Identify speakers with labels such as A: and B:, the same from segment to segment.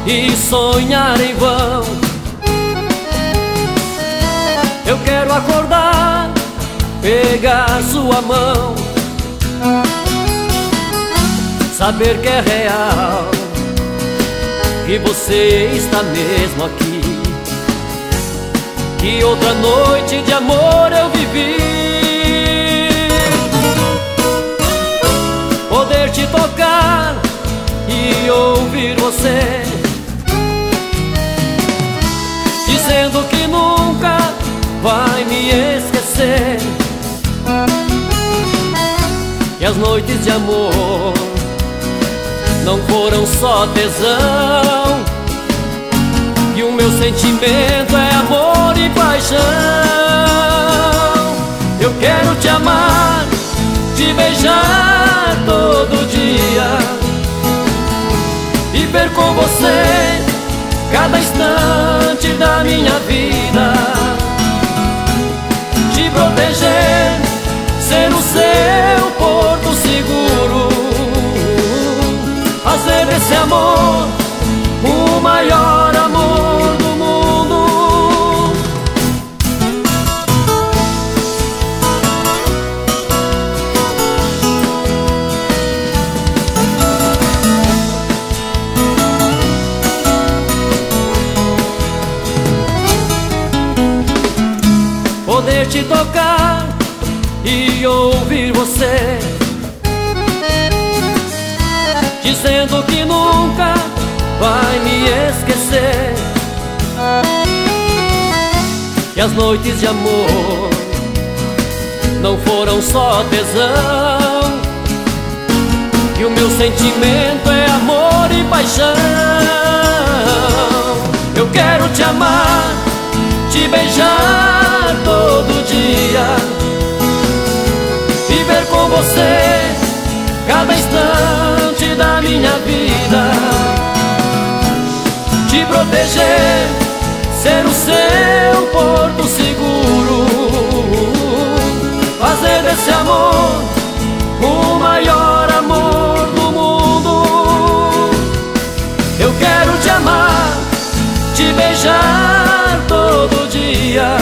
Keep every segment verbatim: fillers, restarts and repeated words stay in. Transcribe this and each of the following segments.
A: e sonhar em vão. Eu quero acordar, pegar sua mão, saber que é real, que você está mesmo aqui, que outra noite de amor eu vivi. Poder te tocar e ouvir você dizendo que nunca vai me esquecer, que as noites de amor não foram só tesão, que o meu sentimento é amor e paixão. Eu quero te amar, te beijar todo dia, viver com você cada instante da minha vida, te proteger, ser o seu porto seguro, fazer desse amor o maior amor do mundo. Poder te tocar e ouvir você dizendo que nunca vai me esquecer, que as noites de amor não foram só tesão, que o meu sentimento é amor e paixão. Eu quero te amar, te beijar todo dia, viver com você cada instante da minha vida, te proteger, ser o seu porto seguro, fazer desse amor o maior amor do mundo. Eu quero te amar, te beijar todo dia,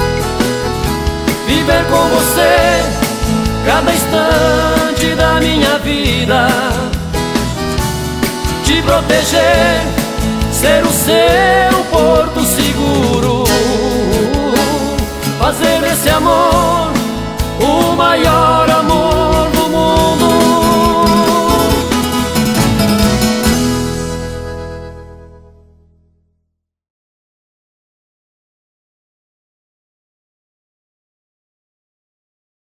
A: viver com você cada instante da minha vida, te proteger, ser o seu porto